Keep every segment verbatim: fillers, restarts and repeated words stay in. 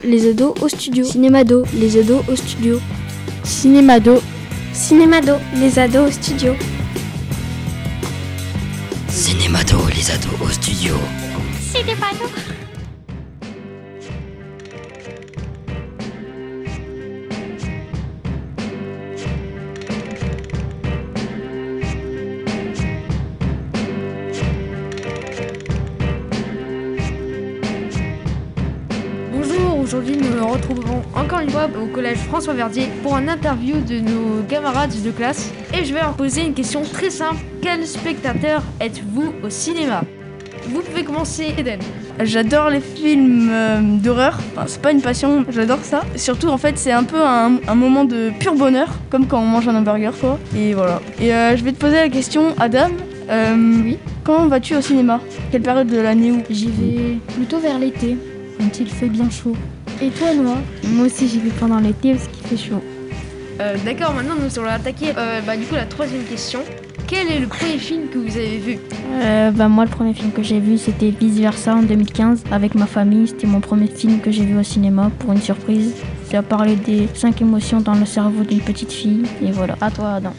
Les ados au studio. Cinémado, les ados au studio. Cinémado. Cinémado, les ados au studio. Cinémado, les ados au studio. Cinémado. Aujourd'hui, nous nous retrouvons encore une fois au collège François Verdier pour un interview de nos camarades de classe. Et je vais leur poser une question très simple. Quel spectateur êtes-vous au cinéma ? Vous pouvez commencer, Eden. J'adore les films euh, d'horreur. Enfin, c'est pas une passion, j'adore ça. Surtout, en fait, c'est un peu un, un moment de pur bonheur, comme quand on mange un hamburger, quoi. Et voilà. Et euh, je vais te poser la question, Adam. Euh, oui. Quand vas-tu au cinéma ? Quelle période de l'année où ? J'y vais plutôt vers l'été, quand il fait bien chaud. Et toi, Noah ? Moi aussi, j'y vais pendant l'été parce qu'il fait chaud. Euh, d'accord, maintenant nous allons attaquer euh, bah, du coup la troisième question. Quel est le premier film que vous avez vu ? euh, bah, Moi, le premier film que j'ai vu, c'était Vice Versa en deux mille quinze avec ma famille. C'était mon premier film que j'ai vu au cinéma pour une surprise. Ça parlait des cinq émotions dans le cerveau d'une petite fille. Et voilà, à toi, Adam.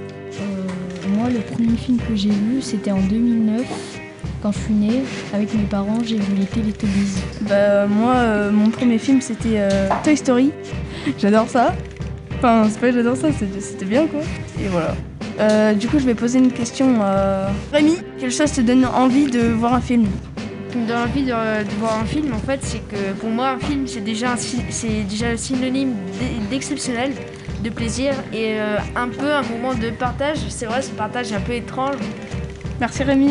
Euh, moi, le premier film que j'ai vu, c'était en deux mille neuf. Quand je suis née, avec mes parents, j'ai vu les Teletubbies. Bah moi, euh, mon premier film, c'était euh, Toy Story. J'adore ça. Enfin, c'est pas que j'adore ça, c'était, c'était bien, quoi. Et voilà. Euh, du coup, je vais poser une question à Rémi. Quelle chose te donne envie de voir un film ? Ce qui me donne envie de, de voir un film, en fait, c'est que pour moi, un film, c'est déjà un, c'est déjà un synonyme d'exceptionnel, de plaisir et euh, un peu un moment de partage. C'est vrai, ce partage est un peu étrange. Merci Rémi.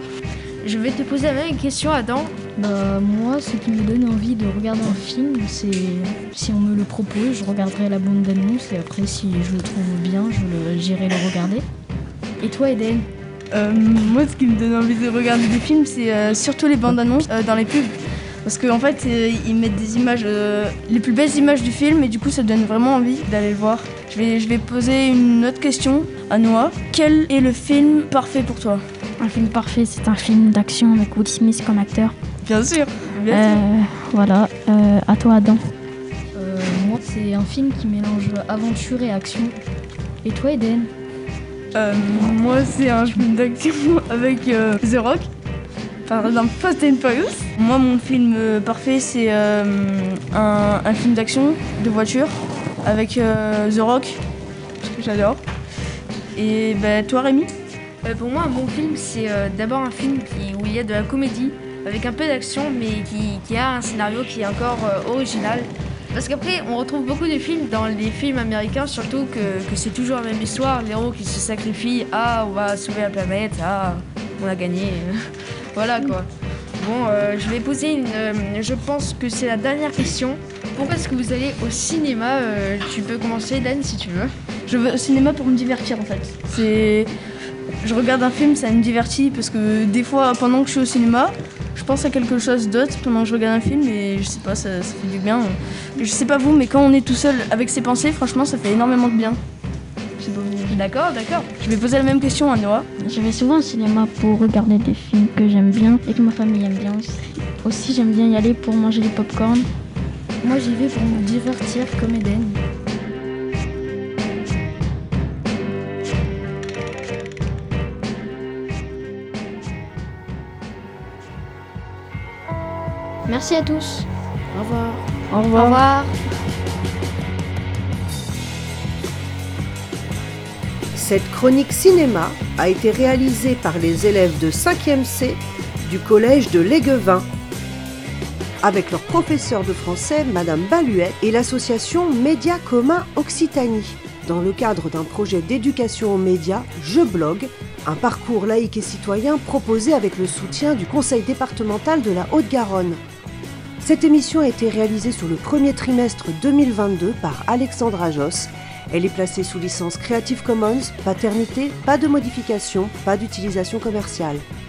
Je vais te poser la même question, Adam. Bah moi, ce qui me donne envie de regarder un film, c'est si on me le propose, je regarderai la bande-annonce et après, si je le trouve bien, je le, j'irai le regarder. Et toi, Eden ? euh, Moi, ce qui me donne envie de regarder des films, c'est euh, surtout les bandes-annonces euh, dans les pubs. Parce qu'en en fait, euh, ils mettent des images, euh, les plus belles images du film et du coup, ça donne vraiment envie d'aller le voir. Je vais, je vais poser une autre question à Noah. Quel est le film parfait pour toi ? Un film parfait, c'est un film d'action avec Will Smith comme acteur. Bien sûr, bien euh, sûr. Voilà, euh, à toi, Adam. Euh, moi, c'est un film qui mélange aventure et action. Et toi, Eden ? euh, Moi, c'est un film d'action avec euh, The Rock. Par exemple, Fast and Furious. Moi, mon film euh, parfait, c'est euh, un, un film d'action de voiture avec euh, The Rock, parce que j'adore. Et ben, toi, Rémi ? Euh, pour moi, un bon film, c'est euh, d'abord un film qui, où il y a de la comédie, avec un peu d'action, mais qui, qui a un scénario qui est encore euh, original. Parce qu'après, on retrouve beaucoup de films dans les films américains, surtout que, que c'est toujours la même histoire, l'héros qui se sacrifie, ah, on va sauver la planète, ah, on a gagné. Voilà quoi. Bon, euh, je vais poser une... Euh, je pense que c'est la dernière question. Pourquoi est-ce que vous allez au cinéma ? euh, Tu peux commencer, Dan, si tu veux. Je vais au cinéma pour me divertir, en fait. C'est... Je regarde un film, ça me divertit parce que des fois, pendant que je suis au cinéma, je pense à quelque chose d'autre pendant que je regarde un film et je sais pas, ça, ça fait du bien. Je sais pas vous, mais quand on est tout seul avec ses pensées, franchement, ça fait énormément de bien. Je sais pas vous. D'accord, d'accord. Je vais poser la même question à Noah. Je vais souvent au cinéma pour regarder des films que j'aime bien et que ma famille aime bien aussi. Aussi, j'aime bien y aller pour manger du popcorn. Moi, j'y vais pour me divertir comme Eden. Merci à tous. Au revoir. Au revoir. Au revoir. Cette chronique cinéma a été réalisée par les élèves de cinquième C du collège de Léguevin, avec leur professeur de français, Madame Baluet, et l'association Médias Communs Occitanie, dans le cadre d'un projet d'éducation aux médias, Je blogue, un parcours laïque et citoyen proposé avec le soutien du Conseil départemental de la Haute-Garonne. Cette émission a été réalisée sur le premier trimestre deux mille vingt-deux par Alexandra Josse. Elle est placée sous licence Creative Commons, paternité, pas de modification, pas d'utilisation commerciale.